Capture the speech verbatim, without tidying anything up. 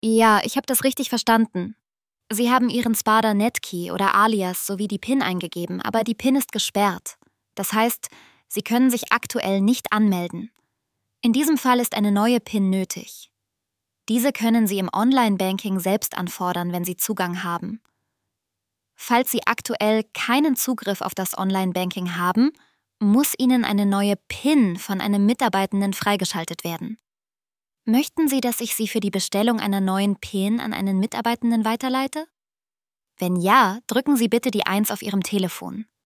Ja, ich habe das richtig verstanden. Sie haben Ihren Sparda Netkey oder Alias sowie die PIN eingegeben, aber die PIN ist gesperrt. Das heißt, Sie können sich aktuell nicht anmelden. In diesem Fall ist eine neue PIN nötig. Diese können Sie im Online-Banking selbst anfordern, wenn Sie Zugang haben. Falls Sie aktuell keinen Zugriff auf das Online-Banking haben, muss Ihnen eine neue PIN von einem Mitarbeitenden freigeschaltet werden. Möchten Sie, dass ich Sie für die Bestellung einer neuen PIN an einen Mitarbeitenden weiterleite? Wenn ja, drücken Sie bitte die eins auf Ihrem Telefon.